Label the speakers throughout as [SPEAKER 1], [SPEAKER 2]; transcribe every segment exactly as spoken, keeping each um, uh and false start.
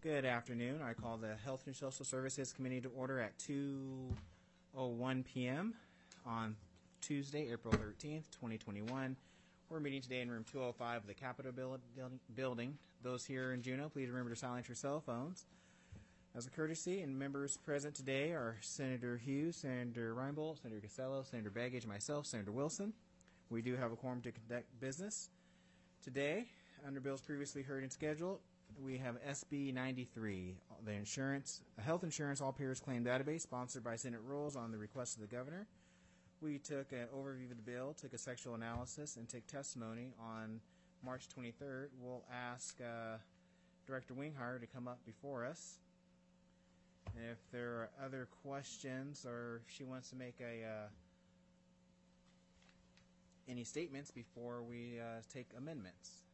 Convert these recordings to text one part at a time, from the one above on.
[SPEAKER 1] Good afternoon. I call the Health and Social Services Committee to order at two oh one p m on Tuesday, April thirteenth, twenty twenty-one. We're meeting today in room two oh five of the Capitol building. Those here in Juneau, please remember to silence your cell phones. As a courtesy, and members present today are Senator Hughes, Senator Reinbold, Senator Costello, Senator Begich, and myself, Senator Wilson. We do have a quorum to conduct business. Today, under bills previously heard and scheduled, we have S B ninety-three, the insurance, a health insurance all payers claim database, sponsored by Senate Rules on the request of the governor. We took an overview of the bill, took a sectional analysis, and took testimony on March twenty-third. We'll ask uh, Director Winghire to come up before us. And if there are other questions or if she wants to make a uh, any statements before we uh, take amendments.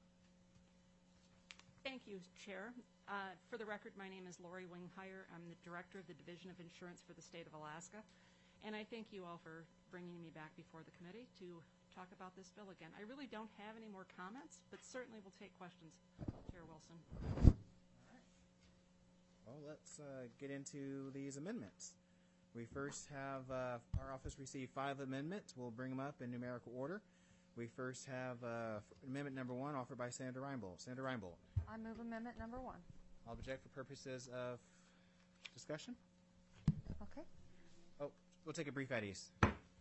[SPEAKER 2] Thank you, Chair. Uh, for the record, my name is Lori Winghire. I'm the Director of the Division of Insurance for the State of Alaska. And I thank you all for bringing me back before the committee to talk about this bill again. I really don't have any more comments, but certainly will take questions, Chair Wilson.
[SPEAKER 1] All right. Well, let's uh, get into these amendments. We first have, uh, our office received five amendments. We'll bring them up in numerical order. We first have uh, amendment number one offered by Senator Reinbold. Senator Reinbold.
[SPEAKER 3] I move amendment number one.
[SPEAKER 1] I'll object for purposes of discussion.
[SPEAKER 3] Okay.
[SPEAKER 1] Oh, we'll take a brief at ease.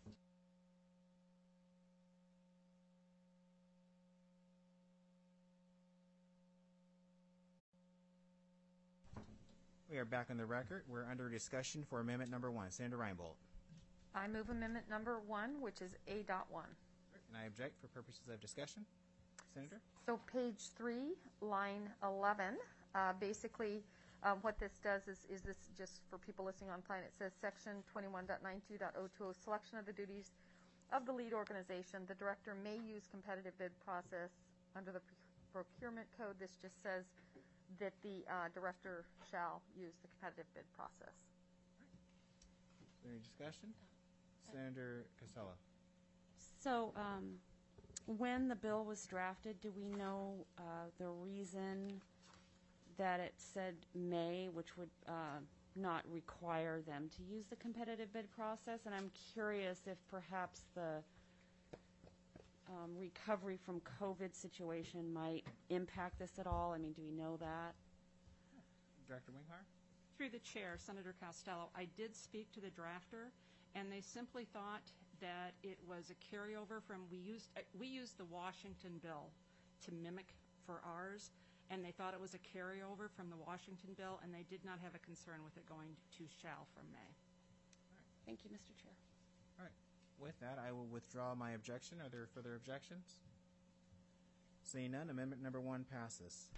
[SPEAKER 1] We are back on the record. We're under discussion for amendment number one. Senator Reinbold.
[SPEAKER 3] I move amendment number one, which is A dot one.
[SPEAKER 1] And I object for purposes of discussion. Senator?
[SPEAKER 3] So page three, line eleven, uh, basically uh, what this does is, is this just for people listening online, it says section twenty-one point ninety-two point oh two oh, selection of the duties of the lead organization. The director may use competitive bid process under the procurement code. This just says that the uh, director shall use the competitive bid process.
[SPEAKER 1] Is there any discussion? Senator Costello.
[SPEAKER 4] So um, when the bill was drafted, do we know uh, the reason that it said may, which would uh, not require them to use the competitive bid process? And I'm curious if perhaps the um, recovery from COVID situation might impact this at all. I mean, do we know that?
[SPEAKER 1] Director Winghire?
[SPEAKER 2] Through the chair, Senator Costello, I did speak to the drafter, and they simply thought that it was a carryover from, we used uh, we used the Washington bill to mimic for ours, and they thought it was a carryover from the Washington bill, and they did not have a concern with it going to shall from May.
[SPEAKER 1] All right.
[SPEAKER 4] Thank you, Mister Chair.
[SPEAKER 1] All right. With that, I will withdraw my objection. Are there further objections? Seeing none, amendment number one passes.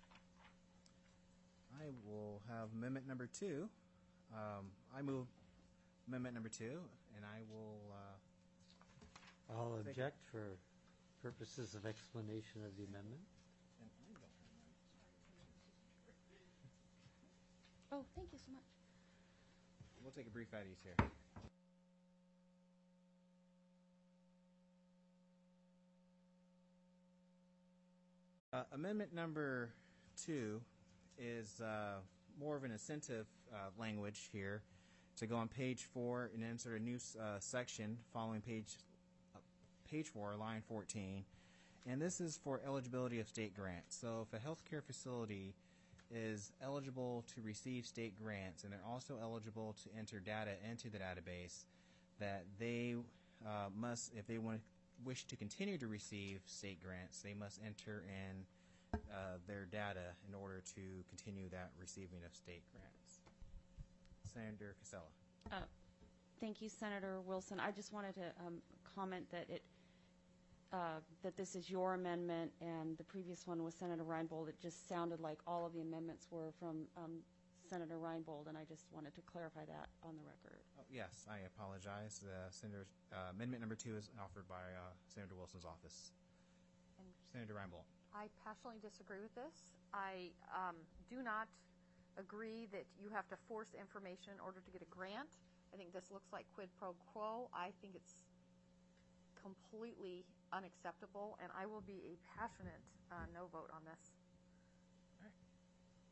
[SPEAKER 1] I will have amendment number two. Um, I move amendment number two, and I will... Uh,
[SPEAKER 5] I'll object for purposes of explanation of the amendment.
[SPEAKER 4] Oh, thank you so much.
[SPEAKER 1] We'll take a brief at ease here. Uh, amendment number two is uh, more of an incentive uh, language here to go on page four and insert a new uh, section following page uh, page four, line fourteen. And this is for eligibility of state grants. So if a healthcare facility is eligible to receive state grants and they're also eligible to enter data into the database, that they uh, must, if they want to wish to continue to receive state grants, they must enter in uh, their data in order to continue that receiving of state grants. Senator Costello.
[SPEAKER 4] Uh, thank you, Senator Wilson. I just wanted to um, comment that it uh, that this is your amendment, and the previous one was Senator Reinbold. It just sounded like all of the amendments were from um, Senator Reinbold, and I just wanted to clarify that on the record.
[SPEAKER 1] Oh, yes, I apologize. Uh, Senator, uh, amendment number two is offered by uh, Senator Wilson's office.
[SPEAKER 3] And
[SPEAKER 1] Senator Reinbold.
[SPEAKER 3] I passionately disagree with this. I um, do not agree that you have to force information in order to get a grant. I think this looks like quid pro quo. I think it's completely unacceptable, and I will be a passionate uh, no vote on this.
[SPEAKER 1] All right.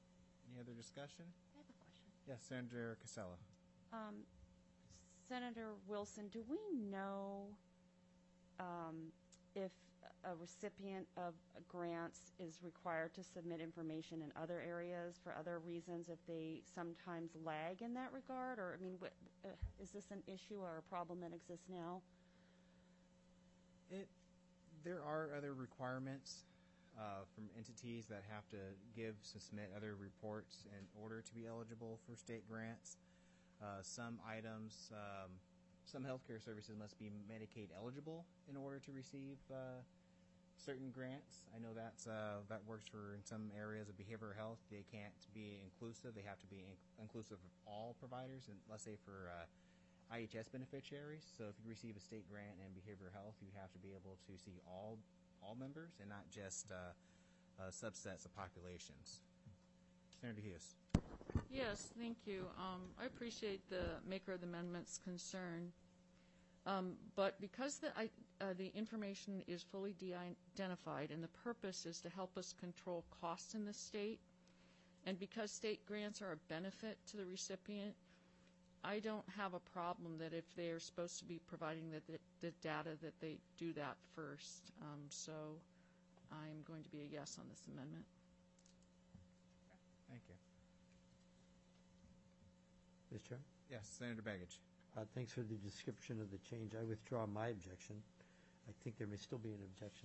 [SPEAKER 1] Any other discussion?
[SPEAKER 4] I have a question.
[SPEAKER 1] Yes, Senator Casella.
[SPEAKER 4] Um, Senator Wilson, do we know um, if a recipient of grants is required to submit information in other areas for other reasons if they sometimes lag in that regard? Or, I mean, what, uh, is this an issue or a problem that exists now?
[SPEAKER 1] It, there are other requirements uh, from entities that have to give, submit other reports in order to be eligible for state grants. Uh, some items, um, some healthcare services must be Medicaid eligible in order to receive uh, certain grants. I know that's uh, that works for in some areas of behavioral health. They can't be inclusive. They have to be in- inclusive of all providers, and let's say for uh, I H S beneficiaries. So if you receive a state grant in behavioral health, you have to be able to see all all members and not just uh, uh, subsets of populations. Senator Hughes.
[SPEAKER 6] Yes, thank you. Um, I appreciate the maker of the amendment's concern. Um, but because the, I, uh, the information is fully de-identified and the purpose is to help us control costs in the state, and because state grants are a benefit to the recipient, I don't have a problem that if they are supposed to be providing the, the, the data that they do that first. Um, so I'm going to be a yes on this amendment.
[SPEAKER 1] Thank you.
[SPEAKER 5] Mister Chairman?
[SPEAKER 1] Yes, Senator Baggage.
[SPEAKER 5] Uh, Thanks for the description of the change. I withdraw my objection. I think there may still be an objection,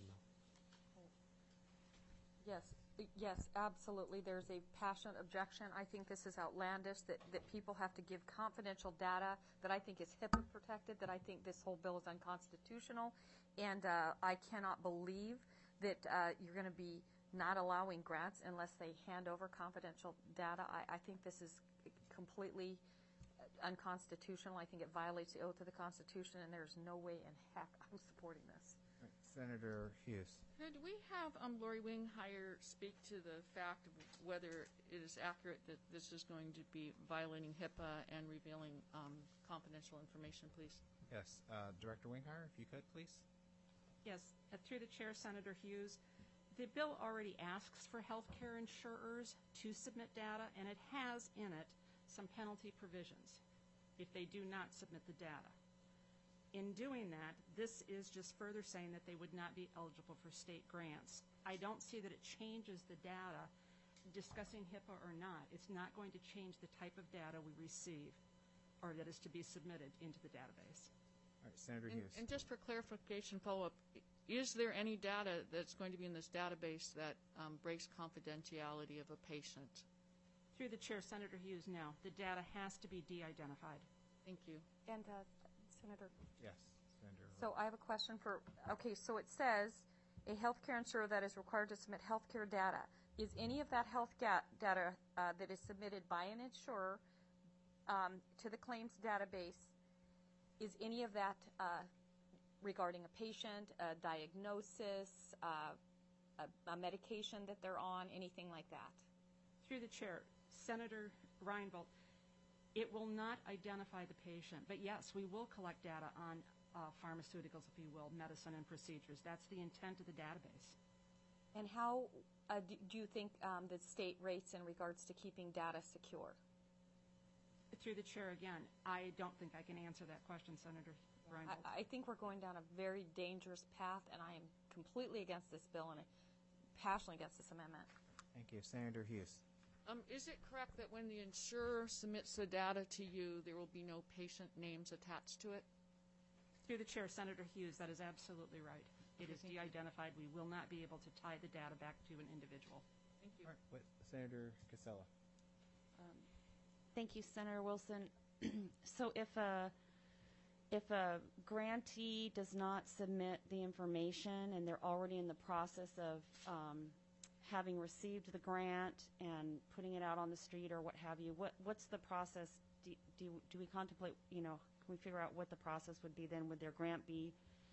[SPEAKER 5] though.
[SPEAKER 3] Yes, yes, absolutely. There's a passionate objection. I think this is outlandish, that, that people have to give confidential data that I think is HIPAA protected, that I think this whole bill is unconstitutional. And uh, I cannot believe that uh, you're going to be not allowing grants unless they hand over confidential data. I, I think this is completely unconstitutional. I think it violates the oath of the Constitution, and there's no way in heck I'm supporting this.
[SPEAKER 1] All right, Senator Hughes.
[SPEAKER 6] Could we have um, Lori Winghire speak to the fact of whether it is accurate that this is going to be violating HIPAA and revealing um, confidential information, please?
[SPEAKER 1] Yes, uh, Director Winghire, if you could, please.
[SPEAKER 2] Yes, uh, through the chair, Senator Hughes, the bill already asks for healthcare insurers to submit data, and it has in it some penalty provisions if they do not submit the data. In doing that, this is just further saying that they would not be eligible for state grants. I don't see that it changes the data, discussing HIPAA or not. It's not going to change the type of data we receive or that is to be submitted into the database.
[SPEAKER 1] All right, Senator
[SPEAKER 6] And,
[SPEAKER 1] Hughes.
[SPEAKER 6] and just for clarification, follow-up, is there any data that's going to be in this database that um, breaks confidentiality of a patient?
[SPEAKER 2] Through the chair, Senator Hughes, no. The data has to be de-identified.
[SPEAKER 6] Thank you.
[SPEAKER 3] And uh, Senator,
[SPEAKER 1] Yes, Senator.
[SPEAKER 3] so I have a question for, okay, so it says a healthcare insurer that is required to submit healthcare data. Is any of that health ga- data uh, that is submitted by an insurer um, to the claims database, is any of that uh, regarding a patient, a diagnosis, uh, a, a medication that they're on, anything like that?
[SPEAKER 2] Through the chair, Senator Reinbold, it will not identify the patient, but yes, we will collect data on uh, pharmaceuticals, if you will, medicine and procedures. That's the intent of the database.
[SPEAKER 3] And how uh, do, do you think um, the state rates in regards to keeping data secure?
[SPEAKER 2] Through the chair again, I don't think I can answer that question, Senator Reinbold.
[SPEAKER 3] I, I think we're going down a very dangerous path, and I am completely against this bill and passionately against this amendment.
[SPEAKER 1] Thank you. Senator Hughes.
[SPEAKER 6] Um, is it correct that when the insurer submits the data to you, there will be no patient names attached to it?
[SPEAKER 2] Through the chair, Senator Hughes, that is absolutely right. It is de-identified. We will not be able to tie the data back to an individual.
[SPEAKER 6] Thank you.
[SPEAKER 1] All right, what, Senator Casella.
[SPEAKER 4] Thank you, Senator Wilson. So if a, if a grantee does not submit the information and they're already in the process of um, having received the grant and putting it out on the street or what have you, what, what's the process? Do, do, do we contemplate, you know, can we figure out what the process would be then? Would their grant be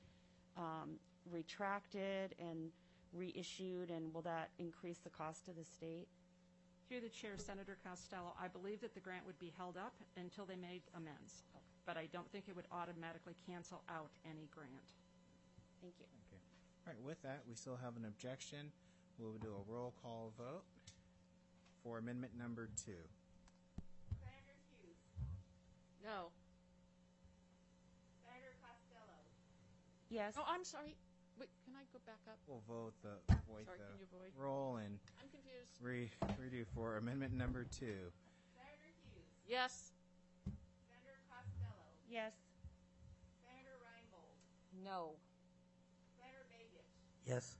[SPEAKER 4] um, retracted and reissued, and will that increase the cost to the state?
[SPEAKER 2] Through the chair, Senator Costello, I believe that the grant would be held up until they made amends, but I don't think it would automatically cancel out any grant.
[SPEAKER 4] Thank you.
[SPEAKER 1] Okay. All right, with that, we still have an objection. We'll do a roll call vote. for amendment number two.
[SPEAKER 7] Senator Hughes.
[SPEAKER 6] No.
[SPEAKER 7] Senator Costello.
[SPEAKER 4] Yes.
[SPEAKER 6] Oh, I'm sorry. Wait, can I go back up?
[SPEAKER 1] We'll vote the, void
[SPEAKER 6] Sorry, can you
[SPEAKER 1] the
[SPEAKER 6] void?
[SPEAKER 1] roll and
[SPEAKER 6] I'm confused.
[SPEAKER 1] re, redo for amendment number two.
[SPEAKER 7] Senator Hughes.
[SPEAKER 6] Yes.
[SPEAKER 7] Senator Costello.
[SPEAKER 4] Yes.
[SPEAKER 7] Senator Reinbold.
[SPEAKER 4] No.
[SPEAKER 7] Senator Begich.
[SPEAKER 5] Yes.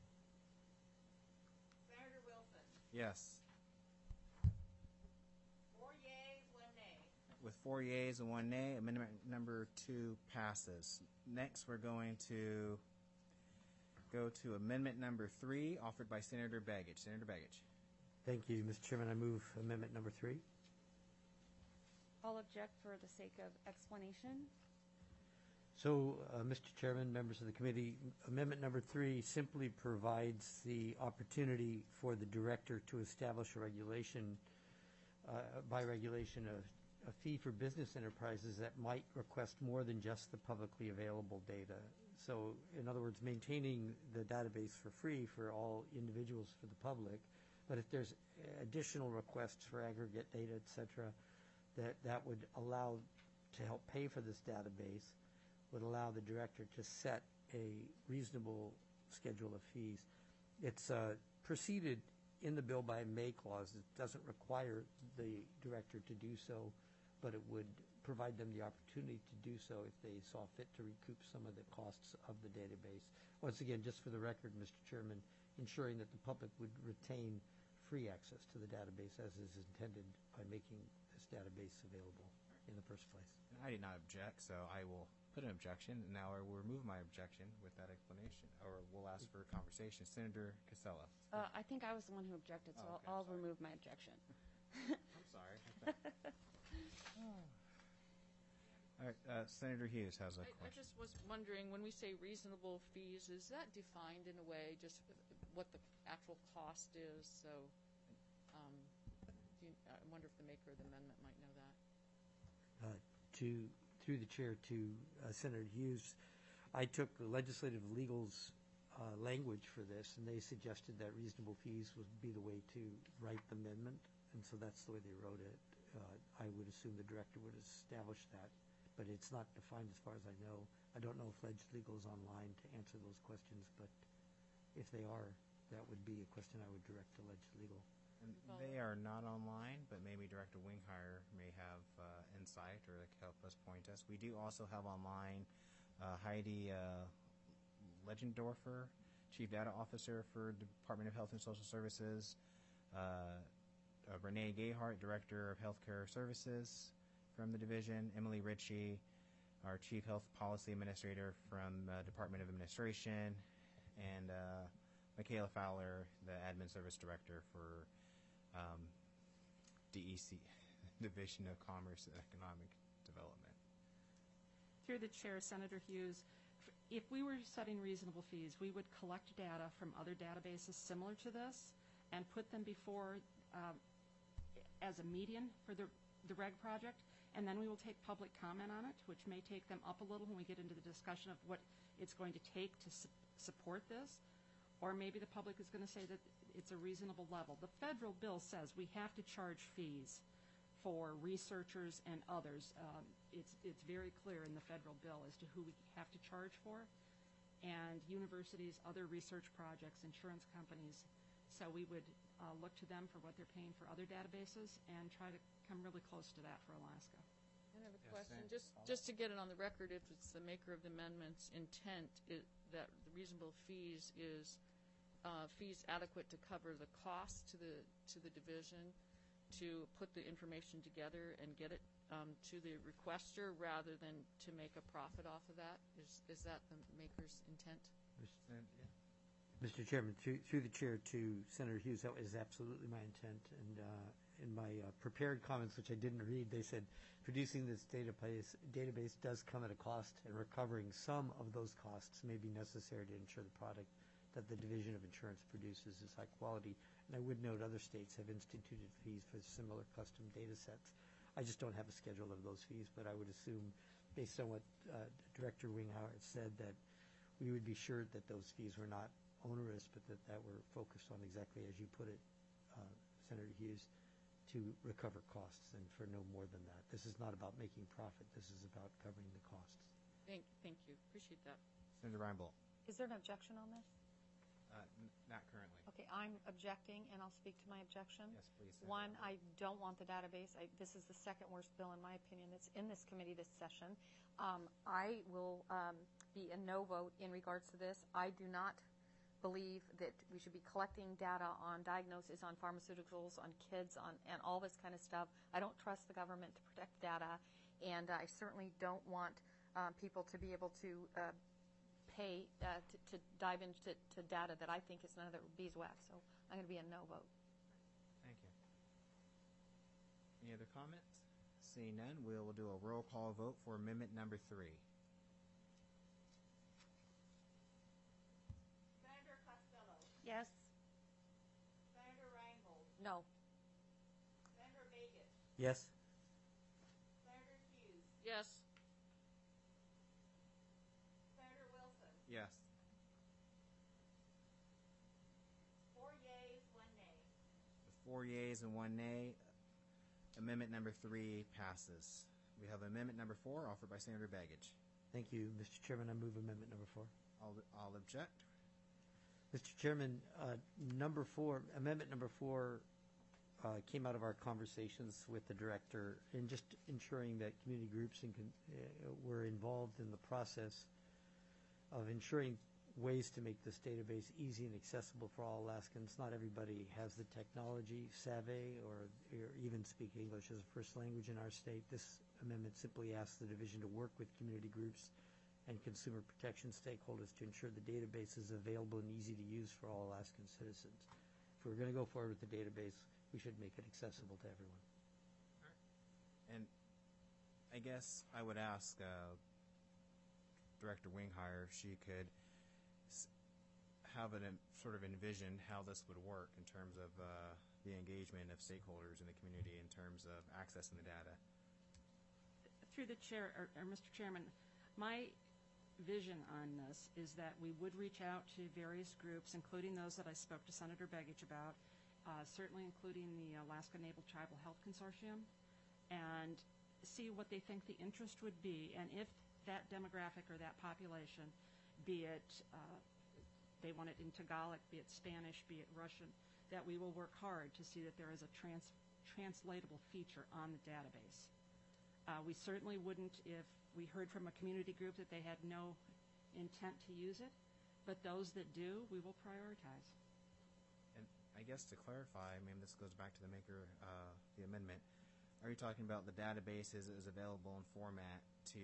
[SPEAKER 7] Senator Wilson.
[SPEAKER 1] Yes.
[SPEAKER 7] Four yeas, one nay.
[SPEAKER 1] With four yeas and one nay, amendment number two passes. Next, we're going to go to amendment number three, offered by Senator Begich. Senator Begich.
[SPEAKER 5] Thank you, Mister Chairman. I move amendment number three.
[SPEAKER 4] I'll object for the sake of explanation.
[SPEAKER 5] So, uh, Mister Chairman, members of the committee, amendment number three simply provides the opportunity for the director to establish a regulation, uh, by regulation, a, a fee for business enterprises that might request more than just the publicly available data. So, in other words, maintaining the database for free for all individuals, for the public, but if there's additional requests for aggregate data, et cetera, that, that would allow to help pay for this database, would allow the director to set a reasonable schedule of fees. It's uh, preceded in the bill by a may clause. It doesn't require the director to do so, but it would provide them the opportunity to do so if they saw fit to recoup some of the costs of the database. Once again, just for the record, Mister Chairman, ensuring that the public would retain free access to the database as is intended by making this database available in the first place.
[SPEAKER 1] I did not object, so I will put an objection, and now I will remove my objection with that explanation, or we'll ask for a conversation. Senator Casella.
[SPEAKER 4] Uh, I think I was the one who objected, so
[SPEAKER 1] Oh, okay,
[SPEAKER 4] I'll, I'll
[SPEAKER 1] sorry.
[SPEAKER 4] remove my objection.
[SPEAKER 1] I'm sorry. All right, uh, Senator Hughes has a
[SPEAKER 6] I, I
[SPEAKER 1] question.
[SPEAKER 6] just was wondering, when we say reasonable fees, is that defined in a way, just what the actual cost is? So, um, do you, I wonder if the maker of the amendment might know that.
[SPEAKER 5] Uh, to, through the chair to uh, Senator Hughes, I took the legislative legal's uh, language for this, and they suggested that reasonable fees would be the way to write the amendment, and so that's the way they wrote it. Uh, I would assume the director would establish that, but it's not defined as far as I know. I don't know if Ledge Legal is online to answer those questions, but if they are, that would be a question I would direct to Ledge Legal.
[SPEAKER 1] And they are not online, but maybe Director Winghire may have uh, insight or like help us point us. We do also have online uh, Heidi uh, Legendorfer, Chief Data Officer for Department of Health and Social Services, uh, uh, Renee Gayhart, Director of Healthcare Services from the division, Emily Ritchie, our Chief Health Policy Administrator from uh, Department of Administration, and uh, Michaela Fowler, the Admin Service Director for um, D E C, Division of Commerce and Economic Development.
[SPEAKER 2] Through the chair, Senator Hughes, f- if we were setting reasonable fees, we would collect data from other databases similar to this and put them before um, as a median for the, the reg project, and then we will take public comment on it, which may take them up a little when we get into the discussion of what it's going to take to su- support this. Or maybe the public is going to say that it's a reasonable level. The federal bill says we have to charge fees for researchers and others. Um, it's, it's very clear in the federal bill as to who we have to charge for, and universities, other research projects, insurance companies. So we would uh, look to them for what they're paying for other databases and try to come really close to that for Alaska.
[SPEAKER 6] I have a
[SPEAKER 1] Yes,
[SPEAKER 6] question,
[SPEAKER 1] Sam.
[SPEAKER 6] just, just to get it on the record, if it's the maker of the amendment's intent i that the reasonable fees is uh, fees adequate to cover the cost to the, to the division, to put the information together and get it um, to the requester rather than to make a profit off of that? Is, is that the maker's intent?
[SPEAKER 1] And, yeah.
[SPEAKER 5] Mister Chairman, through, through the chair to Senator Hughes, that is absolutely my intent. And uh, in my uh, prepared comments, which I didn't read, they said producing this database, database does come at a cost, and recovering some of those costs may be necessary to ensure the product that the Division of Insurance produces is high quality. And I would note other states have instituted fees for similar custom data sets. I just don't have a schedule of those fees, but I would assume, based on what uh, Director Winghauer said, that we would be sure that those fees were not onerous, but that, that were focused on exactly as you put it, uh, Senator Hughes, to recover costs and for no more than that. This is not about making profit. This is about covering the costs.
[SPEAKER 6] Thank, thank you. Appreciate that.
[SPEAKER 1] Senator Reinbold.
[SPEAKER 3] Is there an objection on this?
[SPEAKER 1] Uh, n- Not currently.
[SPEAKER 3] Okay, I'm objecting, and I'll speak to my objection.
[SPEAKER 1] Yes, please. Senator
[SPEAKER 3] One,
[SPEAKER 1] Reinbold.
[SPEAKER 3] I don't want the database. I, this is the second worst bill, in my opinion, that's in this committee this session. Um, I will um, be a no vote in regards to this. I do not believe that we should be collecting data on diagnosis, on pharmaceuticals, on kids, on and all this kind of stuff. I don't trust the government to protect data, and I certainly don't want um, people to be able to uh, pay uh, to, to dive into to data that I think is none of the beeswax. So I'm going to be a no vote.
[SPEAKER 1] Thank you. Any other comments? Seeing none, we will do a roll call vote for amendment number three.
[SPEAKER 7] Senator Costello.
[SPEAKER 4] Yes.
[SPEAKER 7] Senator Reinbold.
[SPEAKER 3] No.
[SPEAKER 7] Senator Baggett.
[SPEAKER 5] Yes?
[SPEAKER 7] Senator Hughes.
[SPEAKER 6] Yes.
[SPEAKER 7] Senator Wilson.
[SPEAKER 1] Yes.
[SPEAKER 7] Four yeas, one nay.
[SPEAKER 1] With four yeas and one nay, amendment number three passes. We have amendment number four offered by Senator Baggage.
[SPEAKER 5] Thank you, Mister Chairman. I move amendment number four.
[SPEAKER 1] I'll, I'll object.
[SPEAKER 5] Mister Chairman, uh, number four, amendment number four uh, came out of our conversations with the director in just ensuring that community groups and con- uh, were involved in the process of ensuring ways to make this database easy and accessible for all Alaskans. Not everybody has the technology savvy or, or even speak English as a first language in our state. This amendment simply asks the division to work with community groups and consumer protection stakeholders to ensure the database is available and easy to use for all Alaskan citizens. If we're going to go forward with the database, we should make it accessible to everyone.
[SPEAKER 1] And I guess I would ask uh, Director Winghire if she could s- have it en- sort of envision how this would work in terms of uh, the engagement of stakeholders in the community in terms of accessing the data.
[SPEAKER 2] Through the chair, or, or Mister Chairman, my vision on this is that we would reach out to various groups, including those that I spoke to Senator Baggage about, uh, certainly including the Alaska Naval Tribal Health Consortium, and see what they think the interest would be, and if that demographic or that population, be it uh, they want it in Tagalog, be it Spanish, be it Russian, that we will work hard to see that there is a trans- translatable feature on the database. Uh, we certainly wouldn't if we heard from a community group that they had no intent to use it, but those that do, we will prioritize.
[SPEAKER 1] And I guess to clarify, I mean, this goes back to the maker, uh, the amendment. Are you talking about the database is, is available in format to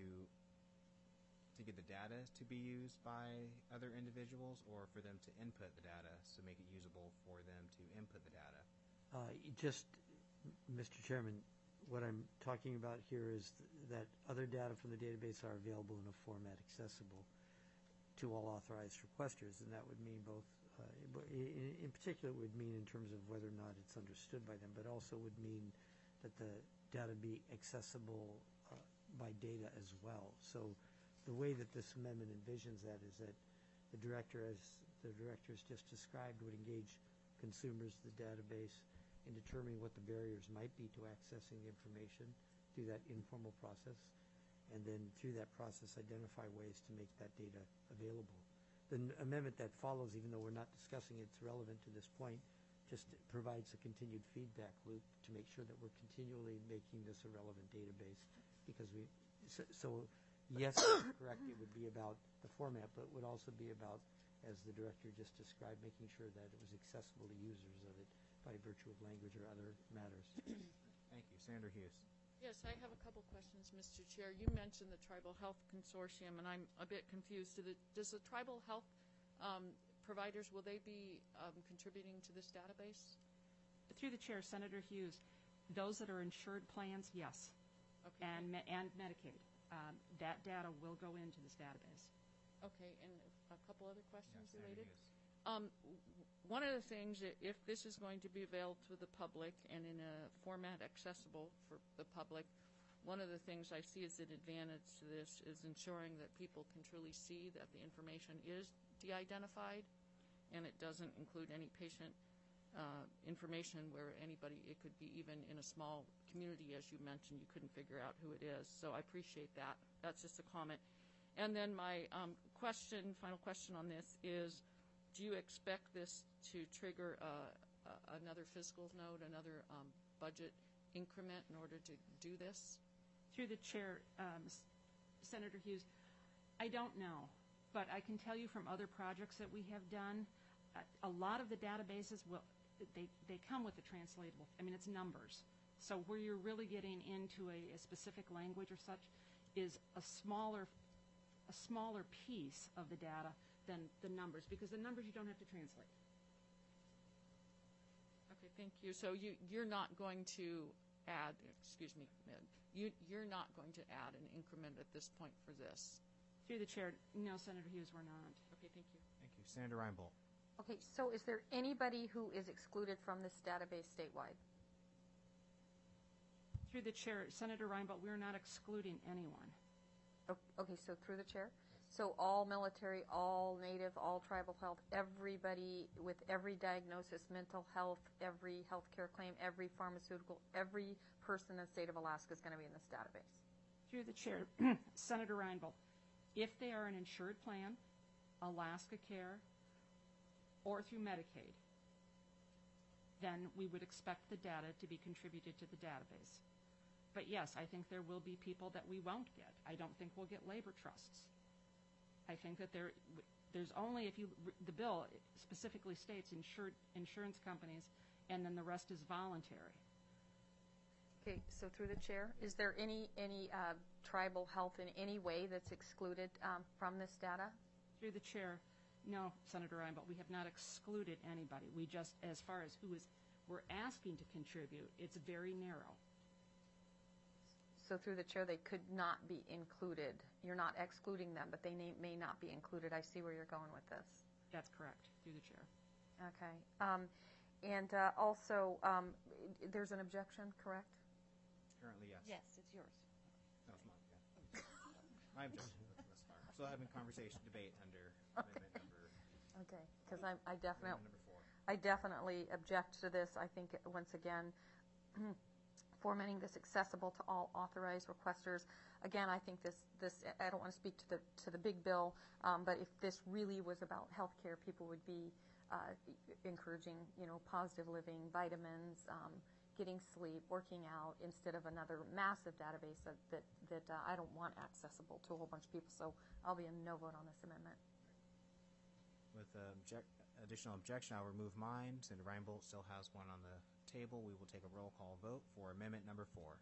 [SPEAKER 1] to get the data to be used by other individuals, or for them to input the data to make it usable for them to input the data?
[SPEAKER 5] Uh, y- Just, Mister Chairman, what I'm talking about here is th- that other data from the database are available in a format accessible to all authorized requesters, and that would mean both, uh, but i- i- in particular, it would mean in terms of whether or not it's understood by them, but also would mean that the data be accessible uh, by data as well. So the way that this amendment envisions that is that the director, as the director has just described, would engage consumers, the database, in determining what the barriers might be to accessing the information through that informal process, and then through that process identify ways to make that data available. The n- amendment that follows, even though we're not discussing it, it's relevant to this point, just provides a continued feedback loop to make sure that we're continually making this a relevant database, because we, so, so yes, correct, it would be about the format, but it would also be about, as the director just described, making sure that it was accessible to users of it by virtue of language or other matters.
[SPEAKER 1] Thank you. Senator Hughes.
[SPEAKER 6] Yes, I have a couple questions, Mister Chair. You mentioned the Tribal Health Consortium, and I'm a bit confused. Do the, does the tribal health um, providers, will they be um, contributing to this database?
[SPEAKER 2] Through the chair, Senator Hughes, those that are insured plans, yes,
[SPEAKER 6] Okay.
[SPEAKER 2] and me- and Medicaid. Um, that data will go into this database.
[SPEAKER 6] Okay, and a couple other questions
[SPEAKER 1] Senator
[SPEAKER 6] related?
[SPEAKER 1] Hughes.
[SPEAKER 6] Um, w- one of the things, i- if this is going to be available to the public and in a format accessible for the public, one of the things I see as an advantage to this is ensuring that people can truly see that the information is de-identified and it doesn't include any patient uh, information where anybody, it could be even in a small community, as you mentioned, you couldn't figure out who it is. So I appreciate that. That's just a comment. And then my um, question, final question on this is, do you expect this to trigger uh, uh, another fiscal note, another um, budget increment in order to do this?
[SPEAKER 2] Through the chair, um, S- Senator Hughes, I don't know, but I can tell you from other projects that we have done, uh, a lot of the databases will, they, they come with the translatable, I mean, it's numbers. So where you're really getting into a, a specific language or such is a smaller, a smaller piece of the data than the numbers, because the numbers you don't have to translate.
[SPEAKER 6] Okay, thank you. So you, you're not going to add, excuse me, Ed, you, you're not going to add an increment at this point for this?
[SPEAKER 2] Through the chair, no, Senator Hughes, we're not.
[SPEAKER 6] Okay, thank you.
[SPEAKER 1] Thank you. Senator Reinbold.
[SPEAKER 3] Okay, so is there anybody who is excluded from this database statewide?
[SPEAKER 2] Through the chair, Senator Reinbold, we're not excluding anyone.
[SPEAKER 3] O- Okay, so through the chair? So all military, all Native, all tribal health, everybody with every diagnosis, mental health, every healthcare claim, every pharmaceutical, every person in the state of Alaska is going to be in this database.
[SPEAKER 2] Through the chair, Senator Reinbold, if they are an insured plan, Alaska Care, or through Medicaid, then we would expect the data to be contributed to the database. But yes, I think there will be people that we won't get. I don't think we'll get labor trusts. I think that there, there's only, if you, the bill specifically states insured, insurance companies, and then the rest is voluntary.
[SPEAKER 3] Okay, so through the chair, is there any, any uh, tribal health in any way that's excluded um, from this data?
[SPEAKER 2] Through the chair, no, Senator Reinbold, we have not excluded anybody. We just, as far as who is, we're asking to contribute, it's very narrow.
[SPEAKER 3] So through the chair, they could not be included. You're not excluding them, but they may, may not be included. I see where you're going with this.
[SPEAKER 2] That's correct, through the chair.
[SPEAKER 3] Okay. Um, and uh, also, um, there's an objection, correct?
[SPEAKER 1] Currently, yes.
[SPEAKER 4] Yes, it's yours.
[SPEAKER 1] That was mine, yeah. My objection thus far. Still having conversation, debate under amendment number,
[SPEAKER 3] Okay, because I, I definitely,
[SPEAKER 1] amendment number four.
[SPEAKER 3] I definitely object to this. I think, once again, formatting this accessible to all authorized requesters. Again, I think this, this I don't want to speak to the to the big bill, um, but if this really was about healthcare, people would be uh, encouraging, you know, positive living, vitamins, um, getting sleep, working out, instead of another massive database that that, that uh, I don't want accessible to a whole bunch of people. So I'll be a no vote on this amendment.
[SPEAKER 1] With uh, object, additional objection, I'll remove mine. Senator Reinbold still has one on the table. We will take a roll call vote for amendment number four.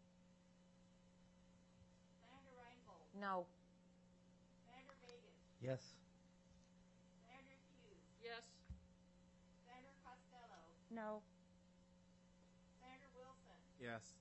[SPEAKER 7] Senator Reinbold,
[SPEAKER 3] No.
[SPEAKER 7] Senator Vegas,
[SPEAKER 5] Yes.
[SPEAKER 7] Senator Hughes,
[SPEAKER 6] Yes.
[SPEAKER 7] Senator Costello,
[SPEAKER 4] No.
[SPEAKER 7] Senator Wilson,
[SPEAKER 1] Yes.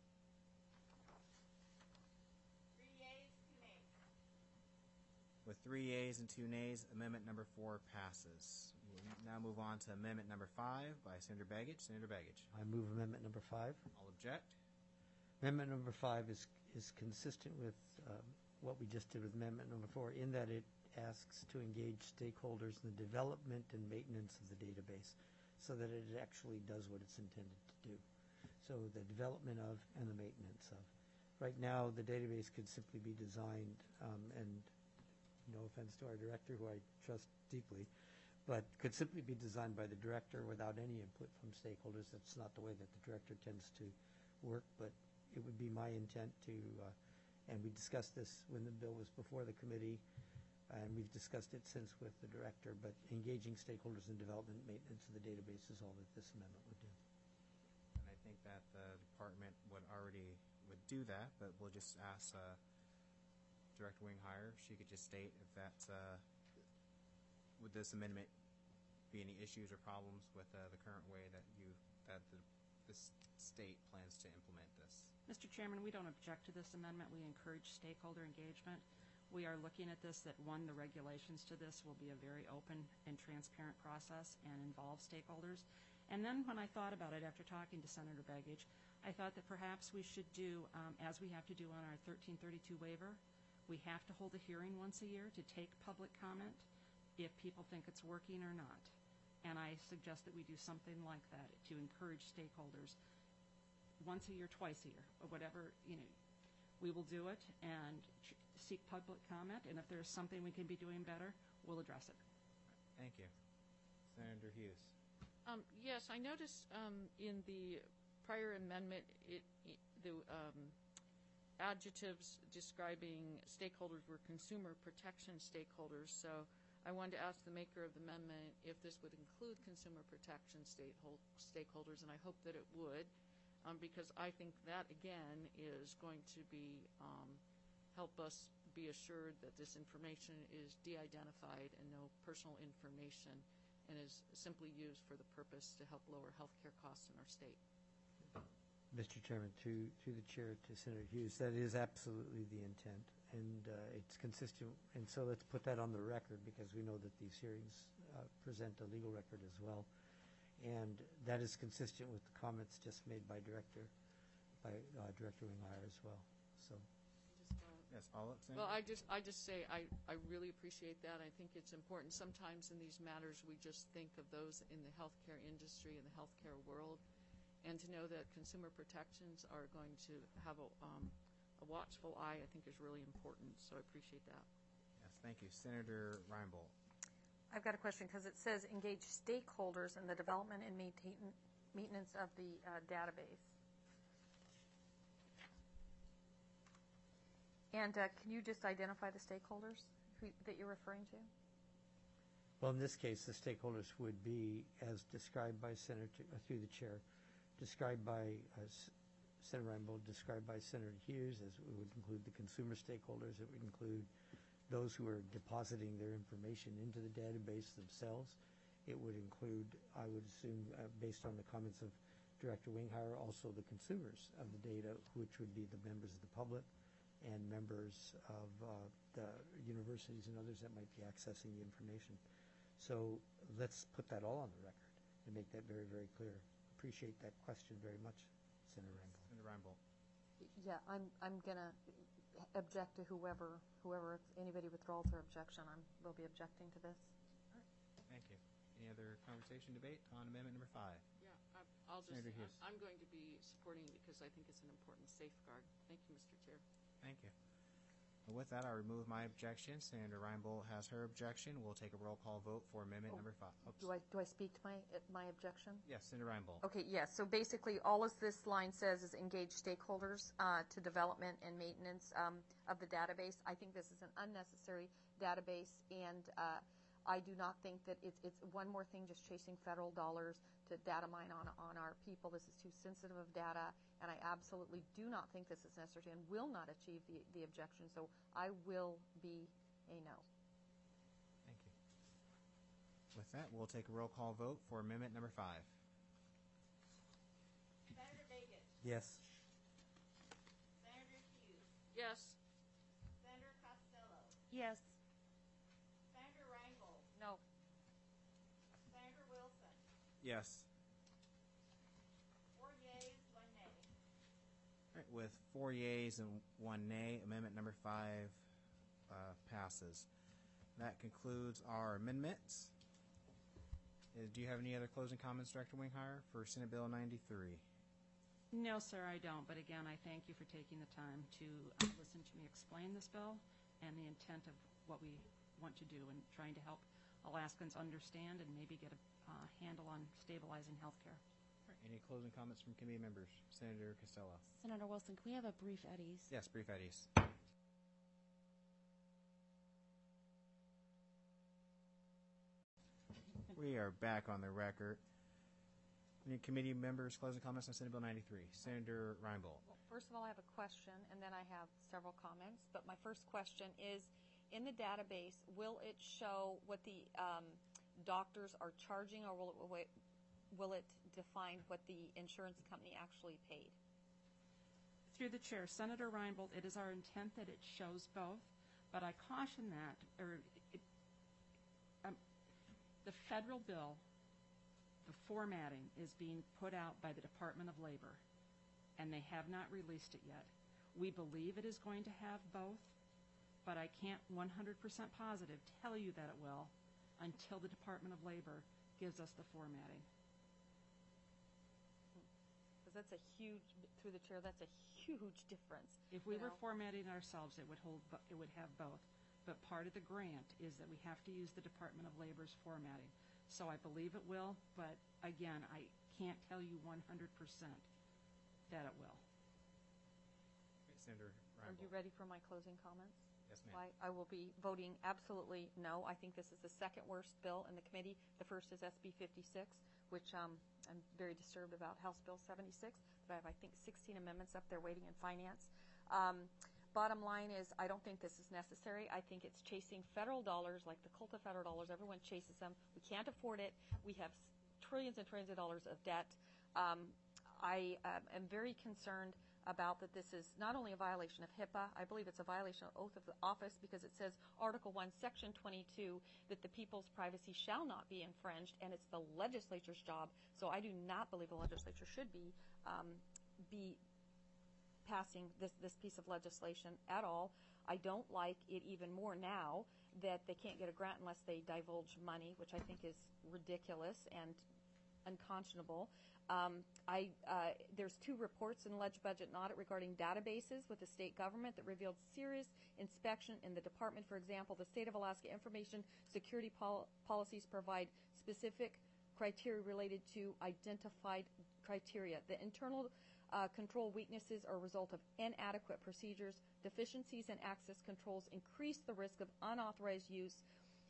[SPEAKER 7] three yeas, two nays.
[SPEAKER 1] With three yeas and two nays, amendment number four passes. We'll now move on to amendment number five by Senator Begich. Senator Begich.
[SPEAKER 5] I move amendment number five.
[SPEAKER 1] I'll object.
[SPEAKER 5] Amendment number five is, is consistent with um, what we just did with amendment number four, in that it asks to engage stakeholders in the development and maintenance of the database so that it actually does what it's intended to do. So the development of and the maintenance of. Right now, the database could simply be designed, um, and no offense to our director, who I trust deeply, but could simply be designed by the director without any input from stakeholders. That's not the way that the director tends to work, but it would be my intent to, uh, and we discussed this when the bill was before the committee, and we've discussed it since with the director, but engaging stakeholders in development and maintenance of the database is all that this amendment would do.
[SPEAKER 1] And I think that the department would already would do that, but we'll just ask uh, Director Winghire. She could just state if that's, uh, would this amendment be any issues or problems with uh, the current way that you, that the, the state plans to implement this?
[SPEAKER 2] Mister Chairman, we don't object to this amendment. We encourage stakeholder engagement. We are looking at this that, one, the regulations to this will be a very open and transparent process and involve stakeholders. And then when I thought about it after talking to Senator Begich, I thought that perhaps we should do, um, as we have to do on our thirteen thirty-two waiver, we have to hold a hearing once a year to take public comment if people think it's working or not. And I suggest that we do something like that to encourage stakeholders once a year, twice a year, or whatever, you know, we will do it and tr- seek public comment, and if there's something we can be doing better, we'll address it.
[SPEAKER 1] Thank you. Senator Hughes.
[SPEAKER 6] Um, yes, I noticed um, in the prior amendment, it, it, the um, adjectives describing stakeholders were consumer protection stakeholders. So I wanted to ask the maker of the amendment if this would include consumer protection statehol- stakeholders, and I hope that it would, um, because I think that, again, is going to be um, help us be assured that this information is de-identified and no personal information and is simply used for the purpose to help lower healthcare costs in our state.
[SPEAKER 5] Mister Chairman, through, through the chair to Senator Hughes, that is absolutely the intent, and uh, it's consistent. And so let's put that on the record, because we know that these hearings uh, present a legal record as well. And that is consistent with the comments just made by Director, by uh, Director Winghire as well. So,
[SPEAKER 6] Just, uh,
[SPEAKER 1] Yes, follow up, Senator?
[SPEAKER 6] Well, I just, I just say, I, I really appreciate that. I think it's important. Sometimes in these matters, we just think of those in the healthcare industry and the healthcare world. And to know that consumer protections are going to have a, um, a watchful eye, I think is really important. So I appreciate that.
[SPEAKER 1] Yes, thank you. Senator Reinbold.
[SPEAKER 3] I've got a question because it says engage stakeholders in the development and maintain, maintenance of the uh, database. And uh, can you just identify the stakeholders who, that you're referring to?
[SPEAKER 5] well, in this case, the stakeholders would be, as described by Senator, uh, through the chair, described by uh, S- Senator Reinbold, described by Senator Hughes, as it would include the consumer stakeholders. It would include those who are depositing their information into the database themselves. It would include, I would assume, uh, based on the comments of Director Winghire, also the consumers of the data, which would be the members of the public and members of uh, the universities and others that might be accessing the information. So let's put that all on the record and make that very, very clear. Appreciate that question very much, Senator Reinbold.
[SPEAKER 1] Senator Reinbold.
[SPEAKER 3] Yeah, I'm, I'm going to object to whoever, whoever, if anybody withdraws their objection, I'm, will be objecting to this.
[SPEAKER 1] Thank you. Any other conversation, debate on amendment number five?
[SPEAKER 6] Yeah, I, I'll just,
[SPEAKER 1] Senator
[SPEAKER 6] I'm,
[SPEAKER 1] Hughes.
[SPEAKER 6] I'm going to be supporting it because I think it's an important safeguard. Thank you, Mister Chair.
[SPEAKER 1] Thank you. And with that, I'll remove my objection. Senator Reinbold has her objection. We'll take a roll call vote for amendment
[SPEAKER 3] Oh,
[SPEAKER 1] number five. Oops.
[SPEAKER 3] Do I, do I speak to my, uh, my objection?
[SPEAKER 1] Yes, Senator Reinbold.
[SPEAKER 3] Okay, yes, so basically, all of this line says is engage stakeholders uh, to development and maintenance um, of the database. I think this is an unnecessary database, and uh, I do not think that it's, it's one more thing just chasing federal dollars to data mine on, on our people. This is too sensitive of data, and I absolutely do not think this is necessary and will not achieve the, the objection, so I will be a no.
[SPEAKER 1] Thank you. With that, we'll take a roll call vote for amendment number five.
[SPEAKER 7] Senator Vegas.
[SPEAKER 5] Yes.
[SPEAKER 7] Senator Hughes.
[SPEAKER 6] Yes.
[SPEAKER 7] Senator Costello.
[SPEAKER 4] Yes.
[SPEAKER 7] Senator Reinbold.
[SPEAKER 3] No.
[SPEAKER 7] Senator Wilson.
[SPEAKER 1] Yes.
[SPEAKER 7] Four yeas, one nay.
[SPEAKER 1] All right, with four yeas and one nay, amendment number five uh, passes. That concludes our amendments. Uh, do you have any other closing comments, Director Winghire, for Senate Bill ninety-three?
[SPEAKER 2] No, sir, I don't. But again, I thank you for taking the time to uh, listen to me explain this bill and the intent of what we want to do and trying to help Alaskans understand and maybe get a uh, handle on stabilizing healthcare.
[SPEAKER 1] All right, any closing comments from committee members? Senator Costello.
[SPEAKER 4] Senator Wilson, can we have a brief Eddie's?
[SPEAKER 1] Yes, brief Eddies. We are back on the record. Any committee members closing comments on Senate Bill ninety-three? Senator Reinbold.
[SPEAKER 3] Well, first of all, I have a question, and then I have several comments. But my first question is, in the database, will it show what the um, doctors are charging, or will it, wait, will it define what the insurance company actually paid?
[SPEAKER 2] Through the chair, Senator Reinbold, it is our intent that it shows both, but I caution that, or it, um, the federal bill, the formatting is being put out by the Department of Labor, and they have not released it yet. We believe it is going to have both, but I can't one hundred percent positive tell you that it will until the Department of Labor gives us the formatting.
[SPEAKER 3] Because that's a huge, through the chair, that's a huge difference.
[SPEAKER 2] If we
[SPEAKER 3] you
[SPEAKER 2] were
[SPEAKER 3] know.
[SPEAKER 2] formatting ourselves, it would hold, bo- it would have both. But part of the grant is that we have to use the Department of Labor's formatting. So I believe it will, but again, I can't tell you one hundred percent that it will.
[SPEAKER 1] Senator
[SPEAKER 3] Are you
[SPEAKER 1] Reinbold.
[SPEAKER 3] ready for my closing comments?
[SPEAKER 1] Yes, ma'am.
[SPEAKER 3] Why I will be voting absolutely no. I think this is the second worst bill in the committee. The first is S B fifty-six, which um, I'm very disturbed about, House Bill seventy-six. But I have, I think, sixteen amendments up there waiting in finance. Um, bottom line is, I don't think this is necessary. I think it's chasing federal dollars, like the cult of federal dollars. Everyone chases them. We can't afford it. We have trillions and trillions of dollars of debt. Um, I uh, am very concerned about that this is not only a violation of HIPAA, I believe it's a violation of oath of the office because it says Article one, Section twenty-two, that the people's privacy shall not be infringed, and it's the legislature's job. So I do not believe the legislature should be um, be passing this, this piece of legislation at all. I don't like it even more now that they can't get a grant unless they divulge money, which I think is ridiculous and unconscionable. Um, I, uh, there's two reports in Ledge Budget and Audit regarding databases with the state government that revealed serious inspection in the department. For example, the State of Alaska Information Security pol- policies provide specific criteria related to identified criteria. The internal uh, control weaknesses are a result of inadequate procedures. Deficiencies in access controls increase the risk of unauthorized use,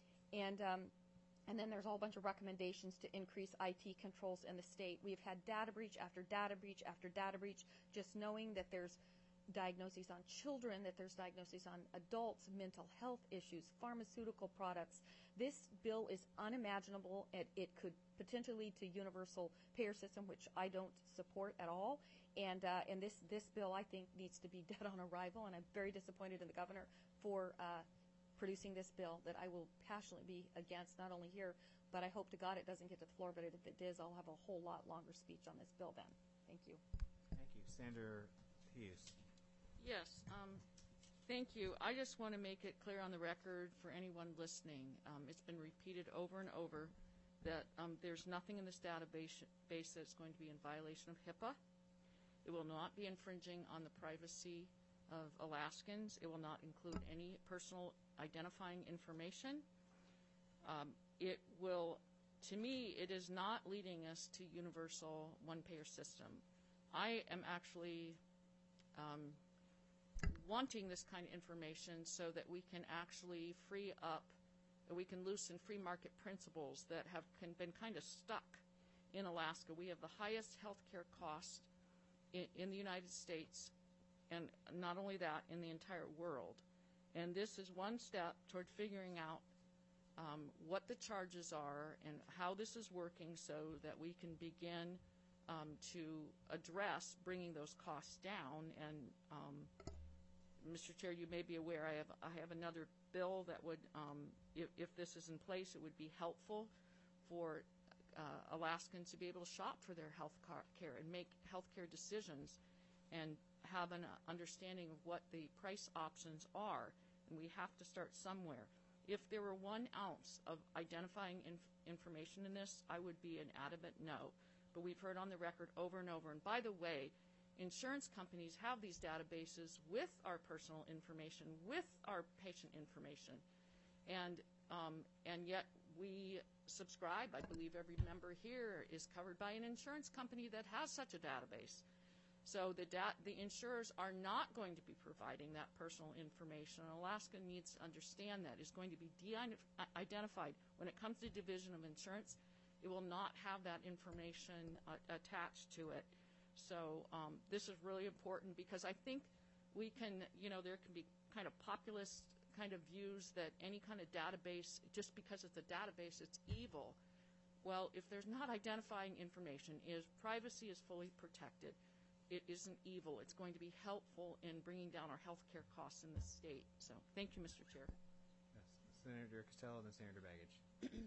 [SPEAKER 3] and um, And then there's a whole bunch of recommendations to increase I T controls in the state. We've had data breach after data breach after data breach, just knowing that there's diagnoses on children, that there's diagnoses on adults, mental health issues, pharmaceutical products. This bill is unimaginable. It, it could potentially lead to universal payer system, which I don't support at all. And, uh, and this, this bill, I think, needs to be dead on arrival, and I'm very disappointed in the governor for uh, producing this bill that I will passionately be against, not only here, but I hope to God it doesn't get to the floor, but if it does, I'll have a whole lot longer speech on this bill then. Thank you.
[SPEAKER 1] Thank you. Senator Hughes.
[SPEAKER 6] Yes, um, thank you. I just want to make it clear on the record for anyone listening. Um, it's been repeated over and over that um, there's nothing in this database base that's going to be in violation of HIPAA. It will not be infringing on the privacy of Alaskans. It will not include any personal identifying information. Um, it will, to me, it is not leading us to universal one-payer system. I am actually um, wanting this kind of information so that we can actually free up, we can loosen free market principles that have can, been kind of stuck in Alaska. We have the highest health care costs in, in the United States, and not only that, in the entire world. And this is one step toward figuring out um, what the charges are and how this is working so that we can begin um, to address bringing those costs down. And um, Mister Chair, you may be aware I have I have another bill that would, um, if, if this is in place, it would be helpful for uh, Alaskans to be able to shop for their health care and make health care decisions and have an understanding of what the price options are. And we have to start somewhere. If there were one ounce of identifying inf information in this, I would be an adamant no. But we've heard on the record over and over. And by the way, insurance companies have these databases with our personal information, with our patient information. And, um, and yet we subscribe, I believe every member here is covered by an insurance company that has such a database. So the, dat the insurers are not going to be providing that personal information. Alaska needs to understand that. It's going to be de-identified. When it comes to Division of Insurance, it will not have that information uh, attached to it. So um, this is really important because I think we can, you know, there can be kind of populist kind of views that any kind of database, just because it's a database, it's evil. Well, if there's not identifying information, is privacy is fully protected. It isn't evil. It's going to be helpful in bringing down our health care costs in the state. So thank you, Mister Chair.
[SPEAKER 1] Yes. Senator Costello, then Senator Baggage.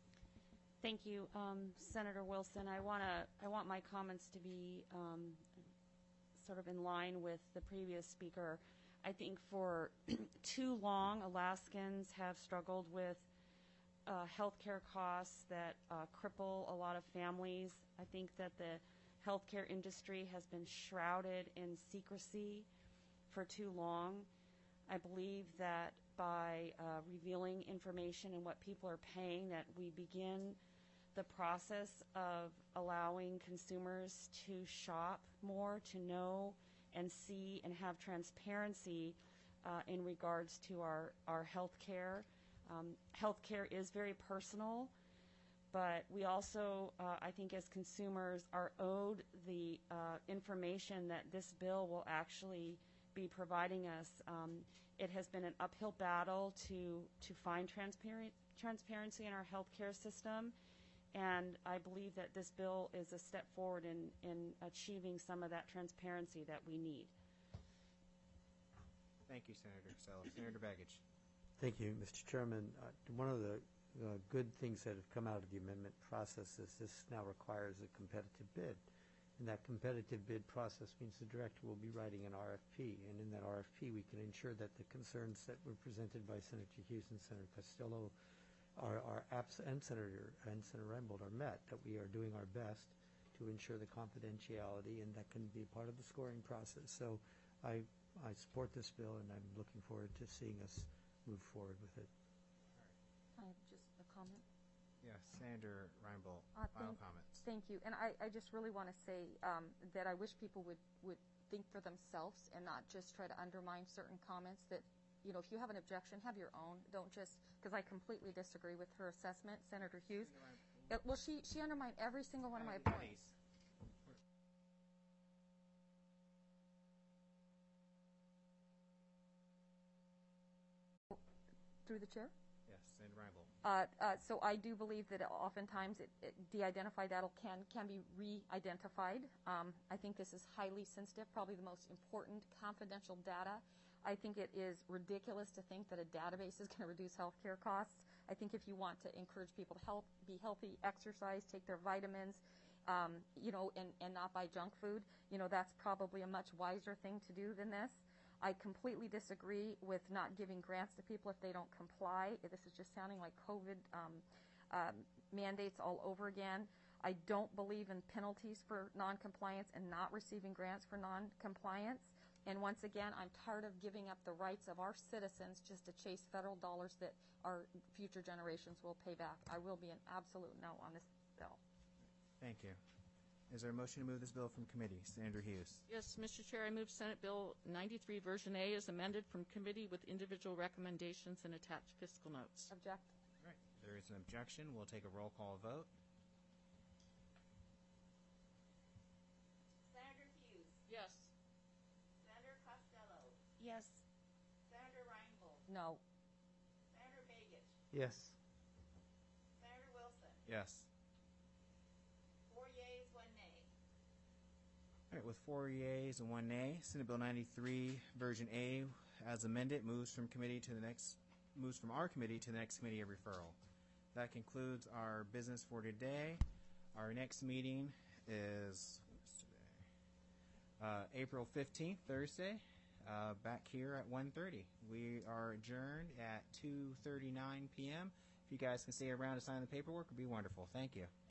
[SPEAKER 4] Thank you, um, Senator Wilson. I want to. I want my comments to be um, sort of in line with the previous speaker. I think for too long, Alaskans have struggled with uh, healthcare costs that uh, cripple a lot of families. I think that the healthcare industry has been shrouded in secrecy for too long. I believe that by uh, revealing information and what people are paying, that we begin the process of allowing consumers to shop more, to know and see and have transparency uh, in regards to our, our health care. Um, health care is very personal, but we also, uh, I think as consumers, are owed the uh, information that this bill will actually be providing us. Um, it has been an uphill battle to, to find transparent, transparency in our healthcare system, and I believe that this bill is a step forward in, in achieving some of that transparency that we need.
[SPEAKER 1] Thank you, Senator Costello. Senator Baggage.
[SPEAKER 5] Thank you, Mister Chairman. Uh, one of the uh, good things that have come out of the amendment process is this now requires a competitive bid. And that competitive bid process means the director will be writing an R F P. And in that R F P, we can ensure that the concerns that were presented by Senator Hughes and Senator Costello are, are abs- and Senator and Senator Reinbold are met, that we are doing our best to ensure the confidentiality, and that can be part of the scoring process. So I, I support this bill, and I'm looking forward to seeing us move forward with it.
[SPEAKER 3] I have just a comment.
[SPEAKER 1] Yes, Senator Reinbold,
[SPEAKER 3] Uh,
[SPEAKER 1] final
[SPEAKER 3] thank-
[SPEAKER 1] comments.
[SPEAKER 3] Thank you. And I, I just really want to say um, that I wish people would, would think for themselves and not just try to undermine certain comments that, you know, if you have an objection, have your own. Don't just, because I completely disagree with her assessment, Senator Hughes. It, well, she, she undermined every single one of my points. Through the chair?
[SPEAKER 1] Yes, Senator Reinbold.
[SPEAKER 3] Uh, uh, so I do believe that oftentimes it, it de-identified data can, can be re-identified. Um, I think this is highly sensitive, probably the most important confidential data. I think it is ridiculous to think that a database is going to reduce healthcare costs. I think if you want to encourage people to help, be healthy, exercise, take their vitamins, um, you know, and, and not buy junk food, you know, that's probably a much wiser thing to do than this. I completely disagree with not giving grants to people if they don't comply. This is just sounding like COVID um, um, mandates all over again. I don't believe in penalties for noncompliance and not receiving grants for noncompliance. And once again, I'm tired of giving up the rights of our citizens just to chase federal dollars that our future generations will pay back. I will be an absolute no on this bill.
[SPEAKER 1] Thank you. Is there a motion to move this bill from committee? Senator Hughes.
[SPEAKER 6] Yes, Mister Chair, I move Senate Bill ninety-three, Version A, as amended from committee with individual recommendations and attached fiscal notes.
[SPEAKER 3] Object.
[SPEAKER 1] All right. There is an objection. We'll take a roll call vote.
[SPEAKER 7] Senator Hughes.
[SPEAKER 6] Yes.
[SPEAKER 7] Senator Costello.
[SPEAKER 4] Yes.
[SPEAKER 7] Senator Reinbold.
[SPEAKER 3] No.
[SPEAKER 7] Senator Begich.
[SPEAKER 5] Yes.
[SPEAKER 7] Senator Wilson.
[SPEAKER 1] Yes.
[SPEAKER 7] Four yeas, one nay.
[SPEAKER 1] All right, with four yeas and one nay, Senate Bill ninety-three, Version A, as amended, moves from committee to the next, moves from our committee to the next committee of referral. That concludes our business for today. Our next meeting is what's today? Uh, April fifteenth, Thursday, uh, back here at one thirty. We are adjourned at two thirty-nine p m If you guys can stay around to sign the paperwork, it would be wonderful. Thank you.